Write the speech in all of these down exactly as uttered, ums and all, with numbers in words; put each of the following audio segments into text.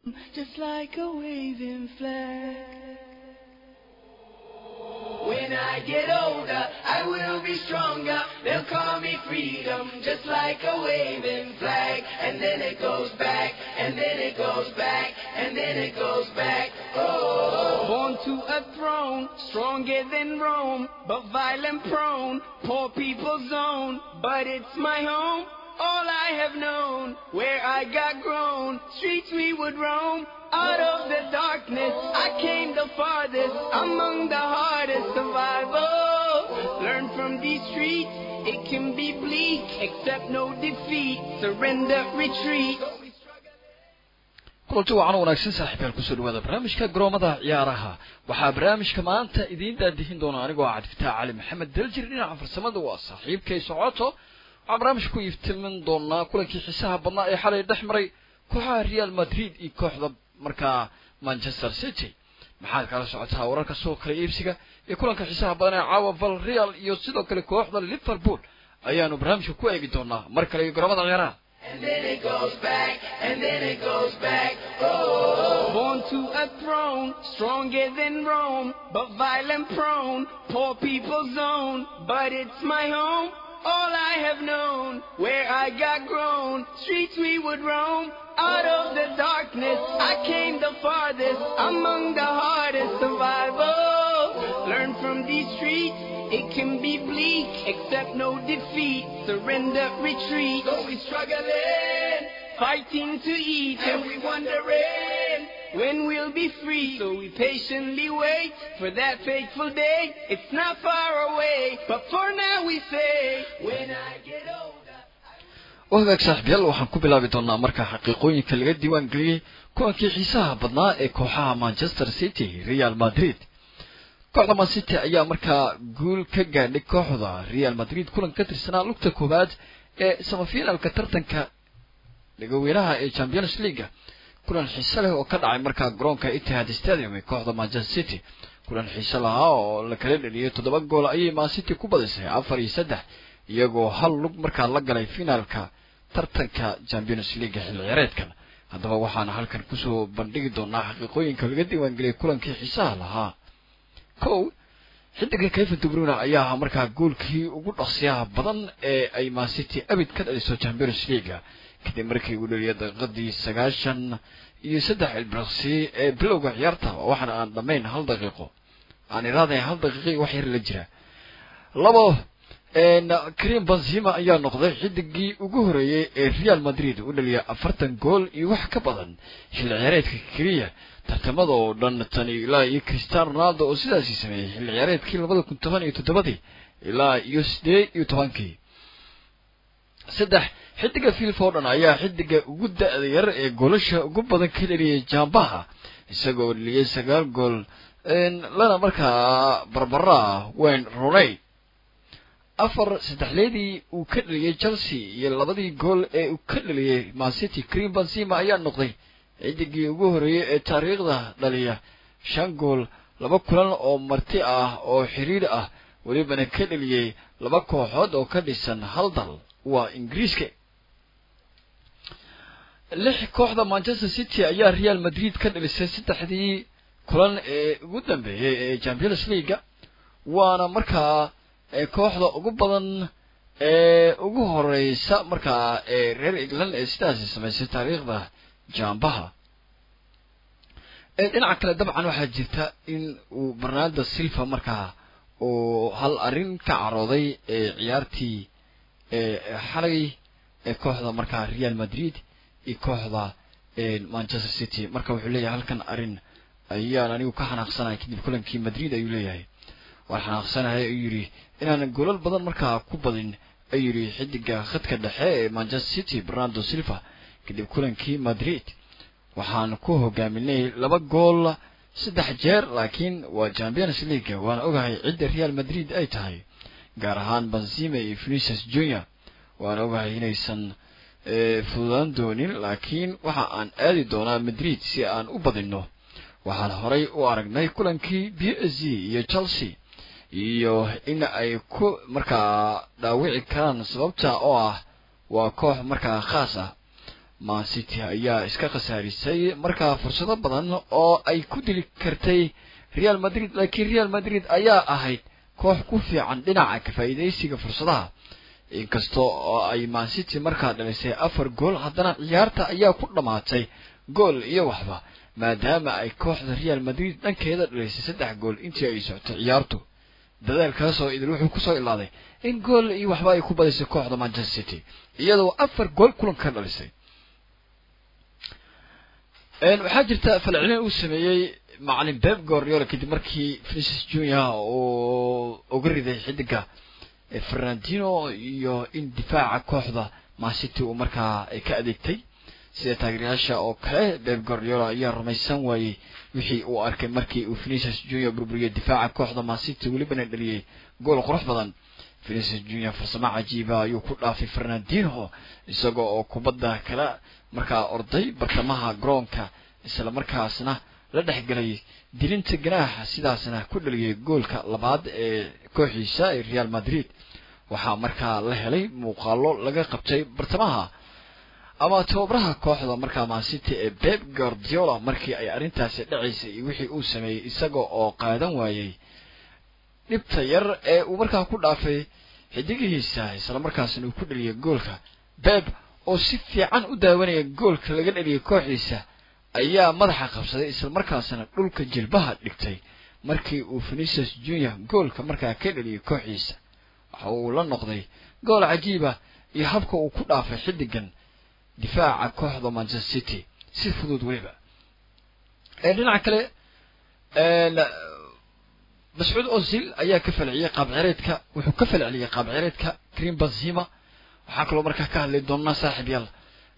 just like a waving flag. When I get older, I will be stronger. They'll call me freedom, just like a waving flag. And then it goes back, and then it goes back, and then it goes back. Oh, born to a throne, stronger than Rome, but violent prone, poor people's zone. But it's my home, all I have known, where I got grown, streets we would roam. Out of the darkness, I came the farthest, among the hardest survival. Learn from these streets, it can be bleak, accept no defeat, surrender, retreat. kulanti waxaan wanaagsan saaxiibayaal ku soo dhawaada barnaamijka garoomada ciyaaraha waxaa barnaamijka maanta idiin daadihin doona anigoo ah Cabdi Cali Maxamed Daljir dhinaca farsamada waa saaxiibkay socoto waxaan barnaamijka ku iftiimin doonaa kulankii xiisaha badnaa ee xalay dhexmaray kooxaha Real Madrid iyo kooxda markaa Manchester City maxaad kala socotaa wararka soo kala iibsiga iyo kulanka xiisaha badan ee caawa Villarreal iyo sidoo kale kooxda Liverpool ayaanu barnaamijka ku eegi doonaa mar kale garoomada ciyaaraha. And then it goes back, and then it goes back. Oh, born to a throne, stronger than Rome, but violent prone, poor people's zone. But it's my home, all I have known, where I got grown, streets we would roam. Out of the darkness, I came the farthest, among the hardest survival. Learn from these streets, it can be bleak, accept no defeat, surrender, retreat. So we struggling, fighting to eat, and we wondering when we'll be free. So we patiently wait for that fateful day. It's not far away, but for now we say, when I get older. wadaag saaxiibayaal waxaan ku bilaabi doonaa marka xaqiiqooyinka laga diiwaan geliyay kulankii xiisaha badnaa ee kooxaha Manchester City Real Madrid. kooxda Man City ayaa markaa guul ka gaadhay kooxda Real Madrid kulan ka tirsanaa lugta koowaad ee semifinalka tartanka dhagaweynaha ee Champions League. kulan xiiso leh oo ka dhacay markaa garoonka Etihad Stadium ee kooxda Manchester City. kulan xiiso lahaa oo la kala dhaliyay toddoba gool ayay Man City ku badisay afar iyo saddex iyagoo hal lug markaa la galay finaalka tartanka Champions League xilli ciyaareedkan. haddaba waxaan halkan ku soo bandhigi doonaa xaqiiqooyinka laga diiwaan geliyay kulankii xiisaha lahaa. kow xidiga Kevin De Bruyne ayaa markaa goolkii ugu dhaqsiyaha badan ee ay Man City abid ka dhaliso Champions League kadib markii uu dhaliyay daqiiqadii sagaashan iyo saddex ilbiriqsi ee bilowga ciyaarta waxaana aan dhamayn hal daqiiqo aan iraaday hal daqiiqo wax yar la jira. labo een Karim Benzema ayaa noqday xidigii ugu horeeyay ee Real Madrid u dhaliyay afartan gool iyo wax ka badan xilli ciyaareedka kaliya tartamada oo dhan tan ilaa iyo Cristiano Ronaldo oo sidaas sameeyay xilli ciyaareedkii laba kun toban iyo toddoba ilaa iyo siddeed iyo toban. saddex xidiga Phil Foden ayaa xidiga ugu da'da yar ee goolasha ugu badan ka dhaliyay Jambaha isagoo dhaliyay sagaal gool een lana markaa barbara Wayne Rooney. afar saddexleedii uu ka dhaliyay Chelsea iyo labadii gool ee uu ka dhaliyay Man City Karim Benzema ayaa noqday xidigii ugu horeeyay ee taariikhda dhaliya shan gool laba kulan oo marti ah oo xiriir ah walibana ka dhaliyay laba kooxood oo ka dhisan hal dal waa Ingiriiska. lix kooxda Manchester City ayaa Real Madrid ka dhalisay saddexdii kulan ee ugu dambeeyay ee Champions League waana markaa ee kooxda ugu badan ee ugu horeysa markaa ee reer England ee sidaas sameysay taariikhda Jambaha. ee dhinaca kale dabcan waxaa jirta in uu Bernardo Silva markaa oo hal arin ka carooday ee ciyaartii ee xalay ee kooxda markaa Real Madrid iyo kooxda ee Manchester City marka wuxuu leeyahay halkan arin ayaan anigu ka xanaaqsanahay kadib kulankii Madrid ayuu leeyahay waxaan xanaaqsanahay ayuu yiri inaan goolal badan markaa ku badin ayuu yiri xidiga khadka dhexe ee Manchester City Bernardo Silva kadib kulankii Madrid waxaan ku hogaaminay laba gool saddex jeer laakiin waa Champions League waan ogahay cid Real Madrid ay tahay gaar ahaan Benzema iyo Vinicius Junior waan ogahay inaysan ee fududaan doonin laakiin waxa aan aadi doonaa Madrid si aan u badino waxaan horay u aragnay kulankii P S G iyo Chelsea iyo in ay ku markaa dhaawici karaan sababta oo ah waa koox markaa khaas ah Man City ayaa iska khasaarisay markaa fursado badan oo ay ku dili kartay Real Madrid laakiin Real Madrid ayaa ahayd koox ku fiican dhinaca ka faa'iideysiga fursadaha inkastoo ay Man City markaa dhalisay afar gool haddana ciyaarta ayaa ku dhamaatay gool iyo waxba maadaama ay kooxda Real Madrid dhankeeda dhalisay saddex gool intii ay socotay ciyaartu dadaalkaas oo idil wuxuu ku soo ilaaday in gool iyo waxba ay ku badisay kooxda Manchester City iyadoo afar gool kulan ka dhalisay een waxa jirta falcelin uu sameeyay macallin Pep Guardiola kadib markii Vinicius Junior oo uga riday xidiga Fernandinho iyo in difaaca kooxda Man City uu markaa ay ka adeegtay sida taageerayaasha oo kale Pep Guardiola ayaa rumaysan waayay wixii uu arkay markii uu Vinicius Junior burburiyay difaaca kooxda Man City waliba dhaliyay gool qurux badan Vinicius Junior farsamo cajiib ah ayuu ku dhaafay Fernandinho isagoo oo kubadda kala markaa orday bartamaha garoonka isla markaasna la dhaxgalay dilinta ganaaxa sidaasna ku dhaliyay goolka labaad ee kooxiisa ee Real Madrid waxa markaa la helay muuqaalo laga qabtay bartamaha ama tababaraha kooxda markaa Man City ee Pep Guardiola markii ay arintaasi dhacaysay wixii uu sameeyay isagoo oo qaadan waayay dhibta yar ee uu markaa ku dhaafay xidigihiisa isla markaasna uu ku dhaliyay goolka Pep oo si fiican u daawanaya goolka laga dhaliyay kooxiisa ayaa madaxa qabsaday isla markaasna dhulka jilbaha dhigtay markii uu Vinicius Junior goolka markaa ka dhaliyay kooxiisa waxa uu la noqday gool cajiib ah iyo habka uu ku dhaafay xidigan difaaca kooxda Manchester City si fudud waliba ee dhinaca kale ee Mas'uud Ozil ayaa ka falceliyay qaab ciyareedka wuxuu ka falceliyay qaab ciyareedka Karim Benzema waxa kale oo markaa ka hadlay doona saaxiib yal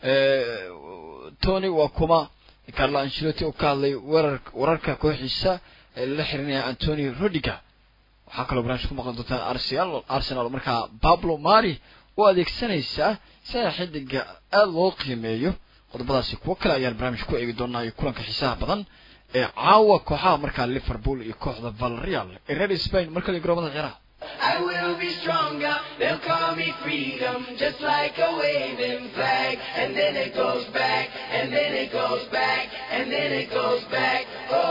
ee Tony waa kuma Carlo Ancelotti oo ka hadlay warar wararka kooxiisa ee la xirinaya Antonio Rudiger waxa kale oo branch ku maqan doonta Arsenal Arsenal markaa Pablo Mari oo adeegsanaysa saaxiibga aad loo qiimeeyo qodobadaasi kuwa kale ayaan barnaamij ku eegi doonaa iyo kulanka xiisaha badan ee caawa kooxaha markaa Liverpool iyo kooxda Villarreal ee reer Spain marka la garoomada ciyaaraha I will be stronger, they'll call me freedom, just like a waving flag, and then it goes back, and then it goes back, and then it goes back,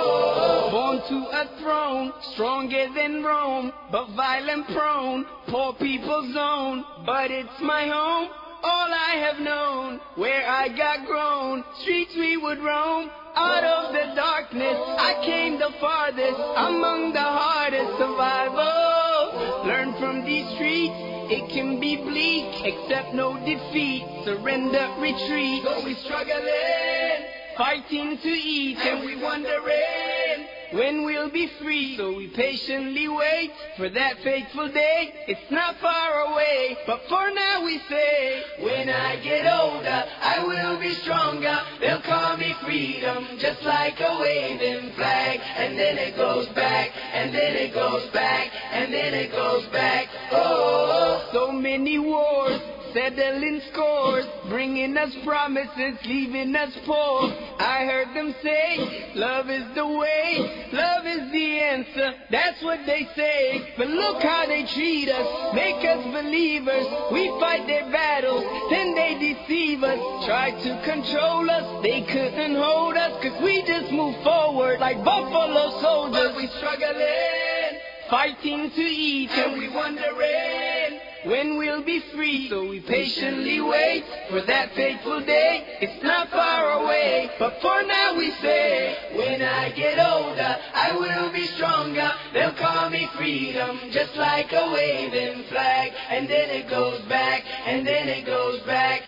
oh. Born to a throne, stronger than Rome, but violent prone, poor people's zone, but it's my home, all I have known, where I got grown, streets we would roam, out of the darkness, I came the farthest, among the hardest survivors. Learn from these streets, it can be bleak, accept no defeat, surrender, retreat. But we struggling, fighting to eat, and we wondering when we'll be free. So we patiently wait for that fateful day. It's not far away, but for now we say, when I get older, I will be stronger. They'll call me freedom, just like a waving flag. And then it goes back, and then it goes back, and then it goes back. Oh, so many wars, settling scores, bringing us promises, leaving us poor. I heard them say, love is the way, love is the answer, that's what they say. But look how they treat us, make us believers. We fight their battles, then they deceive us. Try to control us, they couldn't hold us, cause we just move forward like buffalo soldiers. But we struggling, fighting to eat, and we wondering when we'll be free. So we patiently wait for that fateful day. It's not far away, but for now we say, when I get older, I will be stronger. They'll call me freedom, just like a waving flag. And then it goes back, and then it goes back.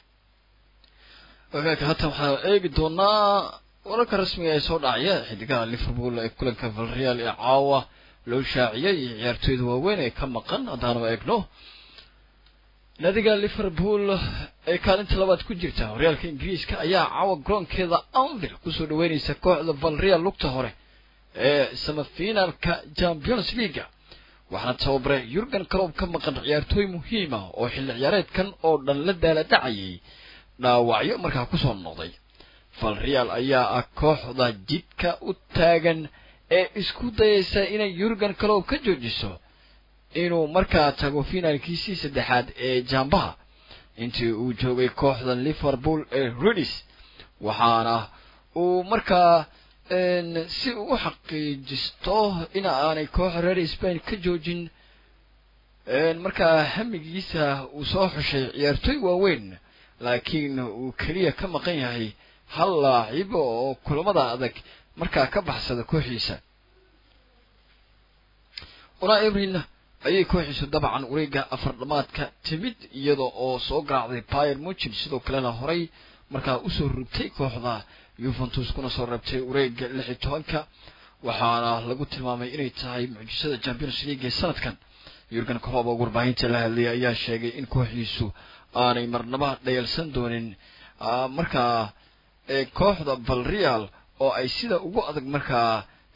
وهيك هata waxaa eegi doonaa wararka rasmiga ee soo dhacaya xidigaha Liverpool ee kulanka Villarreal ee caawa loo shaaciyay ciyaartooyda waaweyn ee ka maqan hadaan eegno nadiga Liverpool ee kaalinta labaad ku jirta horyaalka Ingiriiska ayaa caawa garoonkeeda Anfield ku soo dhaweynaysa kooxda Villarreal lugta hore ee semifinalka Champions League waxaana tababare Jurgen Klopp ka maqan ciyaartooy muhiim ah oo xilli ciyaareedkan oo dhan la daala dhacayay dhaawacyo markaa ku soo noqday Villarreal ayaa ah kooxda jidka u taagan ee isku dayaysa inay Jurgen Klopp ka joojiso inuu markaa tago finaalkiisii saddexaad ee Jambaha intii uu joogay kooxda Liverpool ee Reds waxaana uu markaa si uu xaqiijisto in aanay kooxda reer Spain ka joojin markaa hamigiisa uu soo xushay ciyaartoy waaweyn laakiin uu kaliya ka maqan yahay hal laacib oo kulamada adag markaa ka baxsada kooxiisa Unai Emery ayay kooxiisu dabcan wareega afar dhamaadka timid iyadoo oo soo garaacday Bayern Munich sidoo kalena horay markaa u soo rugtay kooxda Juventus kuna soo rabtay wareega lix iyo tobanka waxaana lagu tilmaamay inay tahay mucjisada Champions League ee sanadkan Jurgen Klopp oo warbaahinta la hadlay ayaa sheegay in kooxiisu aanay marnaba dhayalsan doonin markaa kooxda Villarreal oo ay sida ugu adag markaa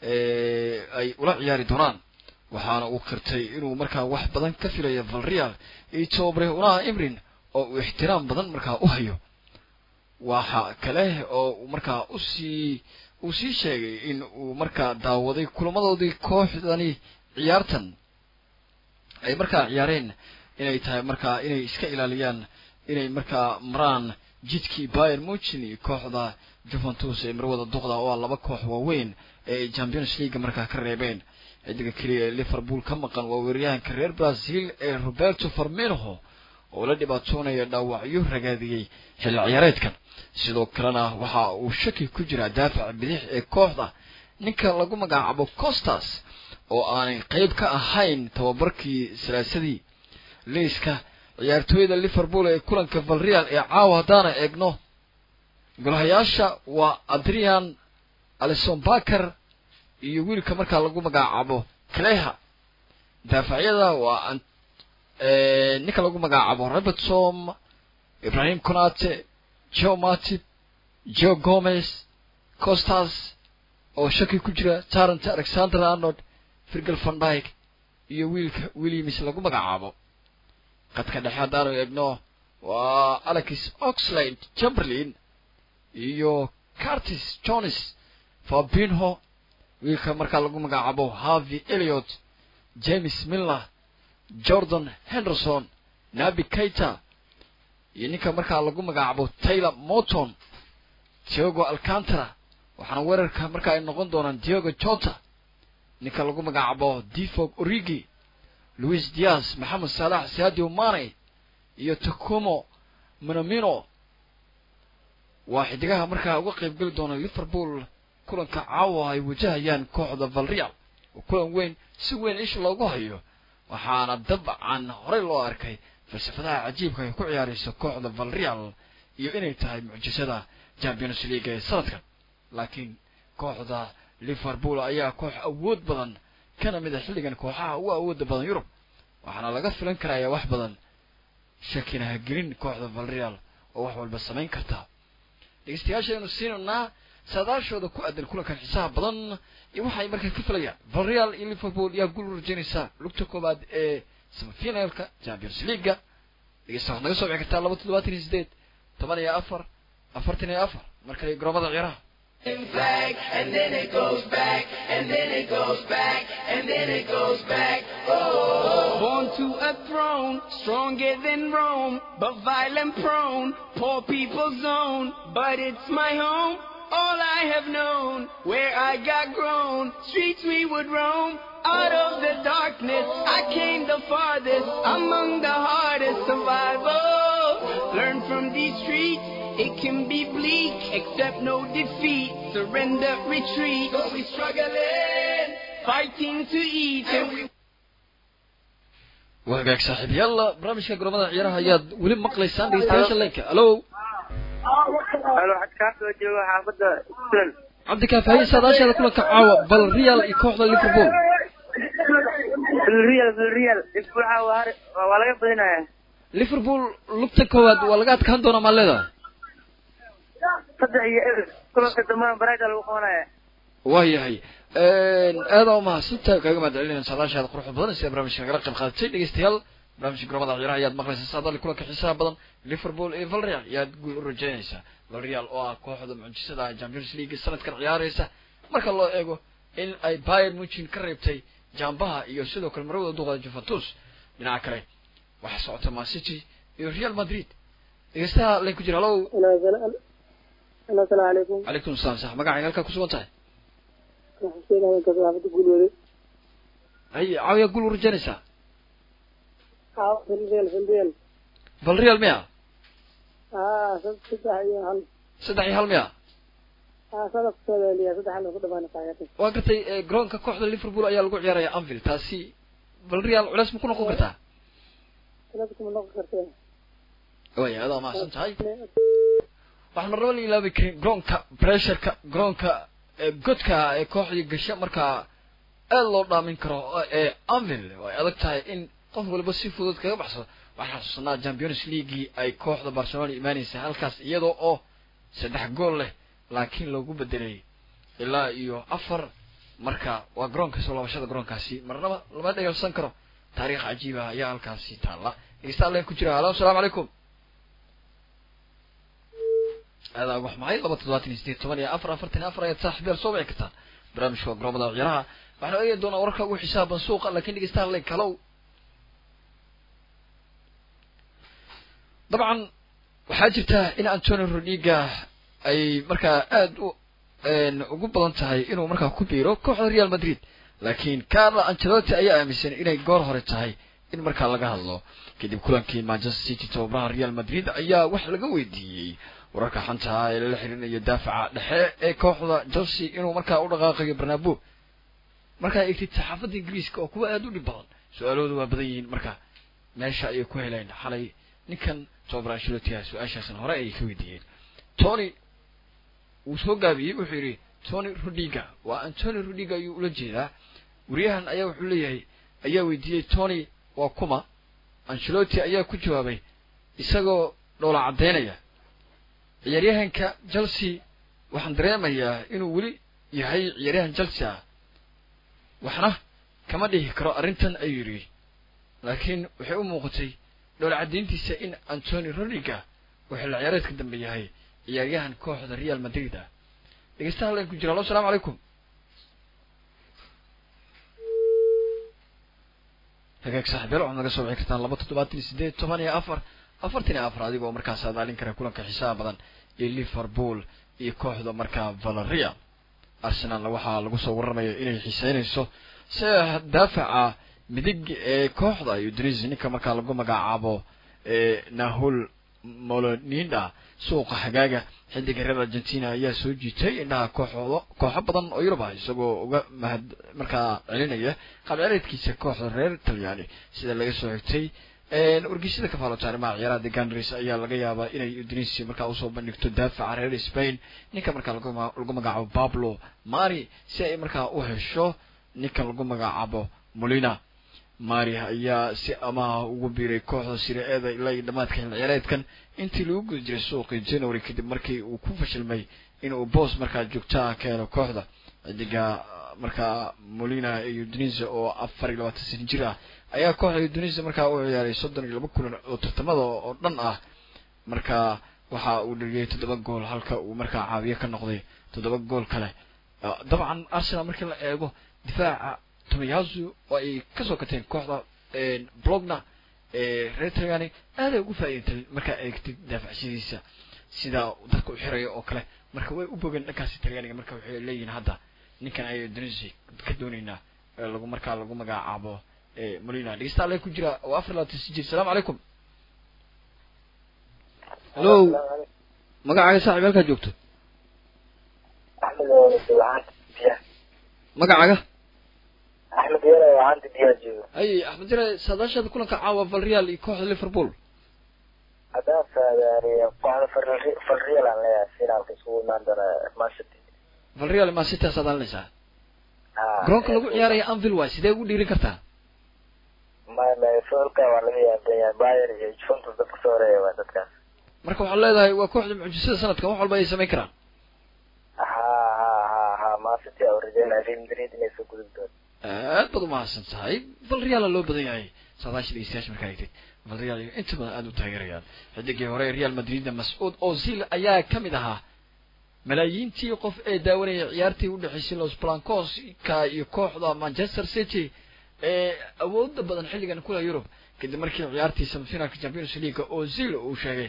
ay ula ciyaari doonaan waxaana uu qirtay inuu markaa wax badan ka filayo Villarreal iyo Tobre Unai Emery oo uu ixtiraam badan markaa u hayo waxa kale oo markaa u sii uu sii sheegay in uu markaa daawaday kulamadoodii kooxdani ciyaartan ay markaa ciyaareen inay tahay markaa inay iska ilaaliyaan inay markaa maraan jidkii Bayern Munich iyo kooxda Juventus ee marwada duqda oo laba koox waaweyn ee Champions League markaa ka reebeen xidiga kaliya Liverpool ka maqan waa weeraryahanka reer Brazil ee Roberto Firmino oo la dhibaatoonaya dhaawacyo ragaadiyay xilli ciyaareedkan sidoo kalena waxa uu shaki ku jira daafaca bidix ee kooxda ninka lagu magacaabo Costas oo aanay qayb ka ahayn tababarkii salaasadii liiska ciyaartooyda Liverpool ee kulanka Villarreal ee caawa hadana eegno golahayaasha waa Adrian Alisson Becker iyo wiilka markaa lagu magacaabo Kleha daafacyada waa ninka lagu magacaabo Robertson Ibrahim Konate Joe Matip Joe Gomez Costas oo shaki ku jira Trent Alexander-Arnold Virgil van Dijk iyo wiilka Williams lagu magacaabo qadka dhexe hadaan eegno waa Alex Oxlade-Chamberlain iyo Curtis Jones Fabinho wiilka markaa lagu magacaabo Harvey Elliott James Milner Jordan Henderson Naby Keita iyo ninka markaa lagu magacaabo Taylor Morton Thiago Alcantara waxaana weerarka markaa ay noqon doonaan Diego Jota ninka lagu magacaabo Divock Origi Luis Diaz Mohamed Salah Sadio Mane iyo Takuma Minamino waa xidigaha markaa uga qayb gali doona Liverpool kulanka caawa ay wajahayaan kooxda Villarreal oo kulan weyn si weyn ish loogu hayo waxaana dabcan hore loo arkay falsafadaha cajiibka ay ku ciyaarayso kooxda Villarreal iyo inay tahay mucjisada Champions League ee sanadkan laakiin kooxda Liverpool ayaa koox awood badan kana mid ah xilligan kooxaha ugu awoodda badan Yurub waxaana laga filan karayaa wax badan shakina ha gelin kooxda Villarreal oo wax walba sameyn karta dhageystayaasheenu siinana saadaashooda ku aadan kulankan xisaab badan iyo waxay markaa ka filayaan Villarreal iyo Liverpool yaa guul rajaynaysa lugta koobaad ee semifinalka Champions League dhageystayaasha naga soo bixi kartaa laba todobaatan iyo sideed toban iyo afar afartan iyo afar markay garoomada ciyaaraha flag and then it goes back and then it goes back and then it goes back oh born to a throne stronger than Rome but violent prone poor people's zone but it's my home all I have known where I got grown streets we would roam out of the darkness I came the farthest among the hardest survival learn from these streets it can be bleak, accept no defeat, surrender, retreat. So we struggling, fighting to eat. And we... وهاك صاحب يلا برامج كرمضان عيارها يا ولي مقلي ساندي ستيشن لينك الو الو حد كاف جوا حافظ عبد كاف هي ساداش هذا كله كعاوة بالريال يكوخ ليفربول بالريال بالريال اسبوع وهار ولا يبدينا ليفربول لبتكواد ولا كان دونا مالدا waayahay aad oo mahadsantahay kaga mahadcelinayaan saadaashaada quruxda badan sida barnaamijka nagala qayb qaadatay dhegeystayaal barnaamijka garoomada ciyaaraha ayaad maqlaysaa saadaali kulanka xiisaha badan Liverpool iyo Villarreal ayaad guul u rajaynaysaa Villarreal oo ah kooxda mucjisada Champions League sanadkan ciyaaraysa marka loo eego in ay Bayern Munich ka reebtay jambaha iyo sidoo kale marwada duqada Juventus dhinaca kale waxa socota Man City iyo Real Madrid إيسا لين كجرا لو السلام عليكم. عليكم السلام صح مقع عيالك كسوان تاي حسين أنا كذا بتقول ولي أي عاوي يقول ورجانيسا آه فنريال فنريال فالريال مية آه صدق هل سدعي هالمية آه صدق لي صدق هل كده بنا قاعدين وقتي جرون ككوحدة ليفربول أيا لقوا عيارة أنفيل تاسي فالريال علاس مكون نقول كرتها لا بكم نقول كرتين وي هذا ما سنت هاي waxaan rabo in ilaabi karin groonka pressure-ka groonka godka ee kooxda gasha marka aad loo dhaamin karo ee Anfield way adag tahay in qof walba si fudud kaga baxso waxaan xasuusnaa Champions League ay kooxda Barcelona imaanaysa halkaas iyadoo oo saddex gool leh laakiin lagu bedelay ilaa iyo afar marka waa groonka soo laabashada groonkaasi marnaba lama dhageysan karo taariikh cajiib ah ayaa halkaasi taala istaale ku jira assalaamu calaykum هذا أبو حماي لما تضغط نستيت ثمانية أفر أفرتين أفر يتصاحب الصوبع كتا برامج شو برامج ضوء وإحنا أيضا دون أوركا وحسابا سوق لكن يستاهل لك لو طبعا وحاجتها إن أنتوني روديجا أي مركا أد إن وقبل أنتهي إنه مركا كبيرو كوح ريال مدريد لكن كارلا أنشيلوتي أي أمسين إنه جور هرتهي إن مركا لقاها الله كده بكلان كين مانشستر سيتي توبرا ريال مدريد أيا وح لقوي دي wararka xanta ee la xiriirinayo daafaca dhexe ee kooxda Chelsea inuu markaa u dhaqaaqayo Bernabeu marka ay tigtay saxaafadda Ingiriiska oo kuwa aad u dhib badan su'aaloodu waa badan yihiin marka meesha ay ku heleen xalay ninkan Tobre Ancelotti su'aashaasna hore ay ka weydiiyeen Tony uu soo gaabiyay wuxuu yiri Tony Rudiger waa Antonio Rudiger ayuu ula jeedaa wariyahan ayaa wuxuu leeyahay ayaa weydiiyay Tony waa kuma Ancelotti ayaa ku jawaabay isagoo dhoola cadeynaya ciyaaryahanka Chelsea waxaan dareemayaa inuu wali yahay ciyaaryahan Chelsea waxna kama dhihi karo arintan ay yiri laakiin waxay u muuqatay dhowl cadeyntiisa in Antonio Rudiger uu xil ciyaareedka dambe yahay ciyaaryahan kooxda Real Madrid ah dhageystayaal ku jira assalaamu calaykum hagaag saaxiibayaal waxaan naga soo bixi kartaan laba toddobaad sideed toban iyo afar afartan iyo afar adigoo markaas aadaalin kara kulanka xisaab badan ee Liverpool iyo kooxda markaa Villarreal Arsenal waxaa lagu soo waramayo inay xiiseynayso si daafaca midig ee kooxda Udinese ninka markaa lagu magacaabo ee Nahul Molonida suuqa hagaaga xidiga reer Argentina ayaa soo jiitay indhaha kooxda kooxo badan oo Yurub ah isagoo uga mahad markaa celinaya qaabciyaareedkiisa kooxda reer Talyaani sida laga soo xigtay een urgishada ka faalo taarimaha ciyaarada Ganris ayaa laga yaabaa inay Udinese markaa u soo bandhigto daafaca reer Spain ninka markaa lagu lagu magacaabo Pablo Mari si ay markaa u hesho ninka lagu magacaabo Molina Mari ayaa si amaah ugu biiray kooxda Serie A ilaa dhamaadka ciyaareedkan intii lagu guda jiray suuqii January kadib markii uu ku fashilmay inuu boos markaa joogta ka helo kooxda xidiga markaa Molina iyo Udinese oo afar iyo labaatan sano jir ah ayaa kooxda Udinese markaa u ciyaaray soddon iyo laba kulan oo tartamada oo dhan ah markaa waxa uu dhaliyay toddoba gool halka uu markaa caawiye ka noqday toddoba gool kale dabcan Arsenal markii la eego difaaca Tomiyasu oo ay ka soo kateen kooxda een Blogna ee reer Talyaani aad ay ugu faa'iideeyay markaa eegtay daafacsidiisa sida dadku u xirayo oo kale marka way u bogan dhankaasi Talyaaniga marka waxay leeyihiin hadda ninkan ay Udinese ka doonayna lagu markaa lagu magacaabo ee Molina dhigstaale ku jira oo afar labaatan sijir salaam calaykum hello magacaaga saaxiib halka joogto Ahmed Walaad magacaaga Ahmed Walaad waan diyaajio ay Ahmed Walaad sadashada kulanka caawa Villarreal iyo kooxda Liverpool hadaa saadaari kooxda Villarreal aan leeyahay finaalka isugu imaan doona Manchester Villarreal ma City sadaalinaysa garoonka lagu ciyaarayo Anfield waa sidee ugu dhiirin kartaa ma ma foolka waa laga yaabaa Bayern iyo Juventus dadka soo reeyay dadkaas marka waxa leedahay waa kooxda mucjisada sanadkan wax walba ay sameyn karaan ha ha ha ha ma City oo Real Madrid inay soo gudubto aad badan ma hasan tahay Villarreal loo badan yahay sadaashii istaash markaa ay Villarreal inta badan aad u taageerayaan xidigii hore Real Madrid Mas'ud Ozil ayaa kamid ahaa malaayiintii qof ee daawanaya ciyaartii u dhaxaysay Los Blancos ka iyo kooxda Manchester City ee awoodda badan xilligan kula Yurub kadib markii ciyaartii semifinalka Champions League Ozil uu sheegay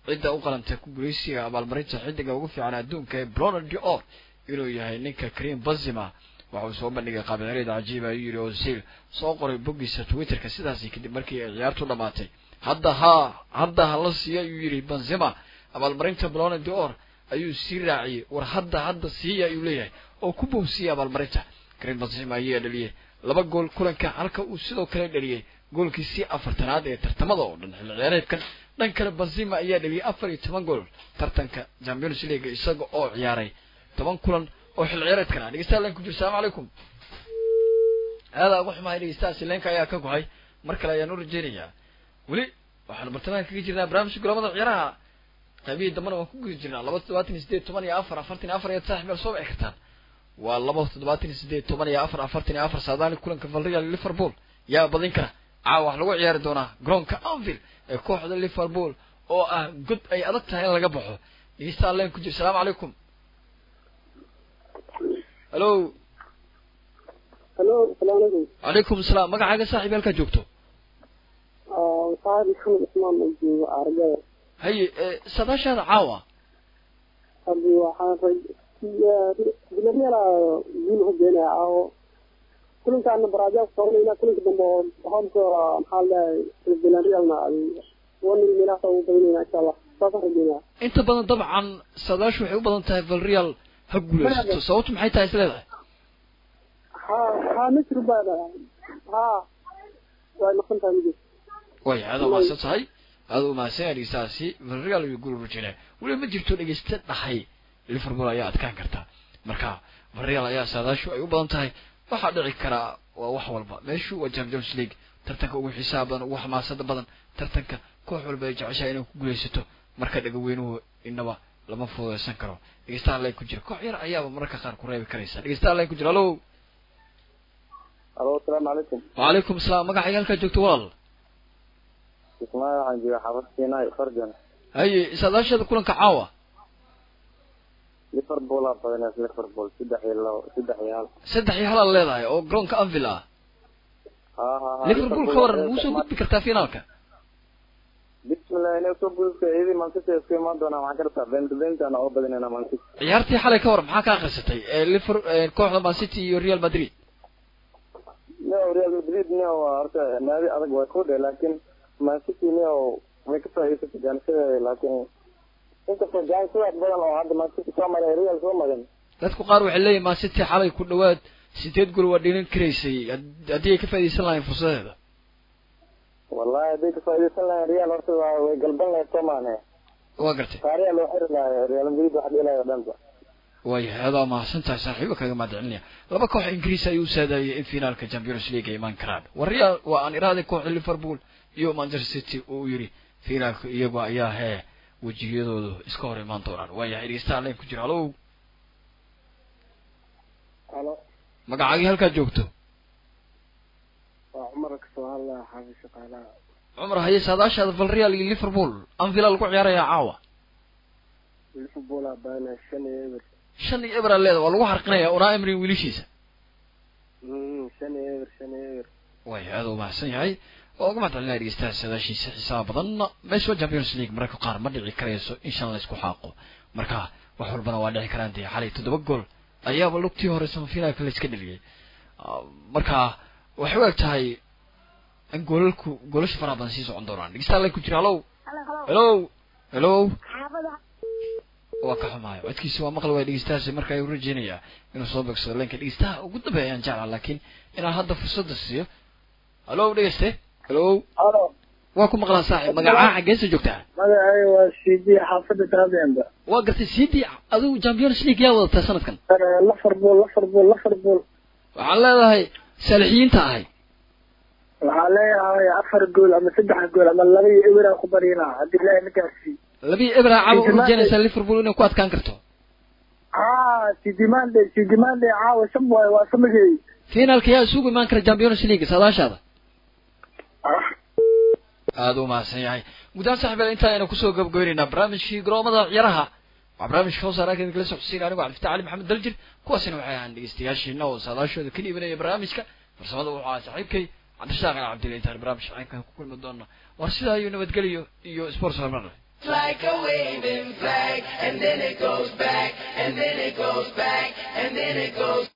cidda u qalantay ku guuleysiga abaalmarinta xidiga ugu fiican adduunka ee Ballon d'Or inuu yahay ninka Karim Benzema waxa uu soo bandhigay qaab ciyaareed cajiib ah yiri Ozil soo qoray boggiisa Twitter-ka sidaasi kadib markii ay ciyaartu dhamaatay hadda ha hadda la siiyay yiri Benzema abaalmarinta Ballon d'Or ayuu sii raaciyay war hadda hadda siiyay ayuu leeyahay oo ku boobsiyay abaalmarinta Karim Benzema ayaa dhaliyay laba gool kulanka halka uu sidoo kale dhaliyay goolkiisii afartanaad ee tartamada oo dhan xilli ciyaareedkan dhan kale Benzema ayaa dhaliyay afar iyo toban gool tartanka Champions League isaga oo ciyaaray toban kulan oo xilli ciyaareedkan ah dhigeystayaal leen ku jir salaam calaykum hada ugu xumahay dhigeystayaal leenka ayaa ka go'ay mar kale ayaan u rajeynayaa weli waxaan bartamaha kaga jirnaa barnaamijka golamada ciyaaraha qaybihii dambana waan ku guda jirnaa laba toddobaatan iyo sideed toban iyo afar afartan iyo afar iyo saaxiib meel soo bixi kartaan waa laba toddobaatan iyo sideed toban iyo afar afartan iyo afar saadaali kulanka Villarreal Liverpool yaa badin kara caawa wax lagu ciyaari doonaa garoonka Anfield ee kooxda Liverpool oo ah god ay adag tahay in laga baxo dhigeystayaal leen ku jir salaam calaykum hello hello salaam calaykum calaykum salaam magacaaga saaxiib halka joogto ah saad ismu ismaan oo jooga argada hay sadashada caawa hadii waxaan ray Villarreal guul hogeynaa oo kulankan baraajaa qornayna kulanka dambe homka maxaa Villarrealna ay wani milaaxa u badanayna insha Allah safarayna inta badan dabcan sadash waxay u badan tahay Villarreal ha guuleysto sababtu maxay tahay isleedahay ha ha misr baada ha way noqontaa mid way hada ma saxay hada ma saari saasi Villarreal iyo guul rujinay wali ma jirto dhageysta dhahay Liverpool ayaa adkaan karta marka Villarreal ayaa saadashu ay u badan tahay waxa dhici kara waa wax walba meeshu waa Champions League tartanka ugu xisaaban ugu xamaasada badan tartanka koox walba ay jeceshahay inay ku guuleysato marka dhaga weynuhu inaba lama fuudeysan karo dhageystayaal ay ku jira koox yar ayaa marka qaar ku reebi karaysa dhageystayaal ay ku jira hello hello salaam calaykum wa calaykum salaam magacaaga halka joogto walaal ismaaciil waxaan joogaa xabadkiina farjan hay saadashada kulanka caawa Liverpool ah badanaa Liverpool saddex iyo labo saddex iyo hal saddex iyo hal leedahay oo garoonka Anfield ah ha ha Liverpool ka waran uu soo gudbi kartaa finaalka bismillah inay soo gudubka idii Manchester City ma doona waxaan kartaa Benfica oo badanaa Manchester ciyaartii xalay ka waran maxaa ka akhrisatay ee Liverpool kooxda Man City iyo Real Madrid no Real Madrid no arka naadi adag way ku dheer laakiin Man City no way ka faa'iideysatay ganacsiga laakiin inta fajaan sida badan oo hadda Man City soo maray Real soo maray dadku qaar waxay leeyihiin Man City xalay ku dhawaad sideed gool waa dhinin kareysay hadii ay ka faa'iideysan lahayn fursadeeda wallahi hadii ka faa'iideysan lahayn Real horta way galban lahayd Soomaaliya waa gartay Real loo xiri lahayd Real Madrid waxa dhilay dhanba way hada ma santahay saaxiibo kaga madcinaya laba koox Ingiriis ay u saadayay in finaalka Champions League ay iman karaan Real waa aan iraaday kooxda Liverpool iyo Manchester City oo yiri finaalka iyagu ayaa hee wajiyadoodu iska hor imaan doonaan waa yahay dhigeystayaal ku jira hello hello magacaaga halka joogto waa Umar ka soo hadlaa xafiis shaqaalaha Umar haye saadaashada Villarreal iyo Liverpool Anfield lagu ciyaaraya caawa Liverpool baana shan iyo eber shan iyo eber leedahay waa lagu xarqinaya una Emery wiilishiisa mm shan iyo eber shan iyo eber way aad u mahadsan yahay oo ugu mahadcelinahay dhegeystayaasha saadaashiisa xisaab badan meesha Champions League marka qaar ma dhici karayso insha Allah isku xaaqo marka wax walbana waa dhici karaan tii xalay toddoba gool ayaaba lugtii hore semifinalka la iska dhaliyay marka waxay u tahay in goolku goolash fara badan sii socon doonaan dhegeystayaal ku jira hello hello hello waa ka xumaay codkiisa waa maqal way dhegeystayaasha marka ay u rajeynayaan inuu soo bogsado leenka dhegeystaha ugu dambeeyaan jecel laakiin inaan hadda fursad siiyo hello dhegeyste hello hello waa ku maqlaan saaxiib magacaa xageesa joogtaa magacay waa City xaafada Taabeenda waa gartay City adigu Champions League yaa wadataa sanadkan Liverpool Liverpool Liverpool waxaan leedahay saalixiinta ahay waxaan leeyahay afar gool ama saddex gool ama laba iyo eber ku barina hadii ilaahay ma gaarsiiyo laba iyo eber caawa u rajeynaysa Liverpool inay ku adkaan karto ah City mande City mande caawa sabway waa samagay finaalka yaa isugu imaan kara Champions League saadaashada aad u mahadsan yahay guddaan saaxiibada inta aynu kusoo gabagabeynayna barnaamijkii garoomada ciyaaraha waa barnaamij soo saaray kan kala socodsiin anigu Cabdi Ali Maxamed Daljir kuwaasina waxay ahaan dhegeystayaashiina oo saadaashooda ka dhiibanaya barnaamijka farsamada waxaa saaxiibkay Cabdi Shaaqir Cabdi Leeyahay barnaamij aan ku kulmi doona war sidaa iyo nabadgeliyo iyo sports hormar like a waving flag, and then it goes back, and then it goes back, and then it goes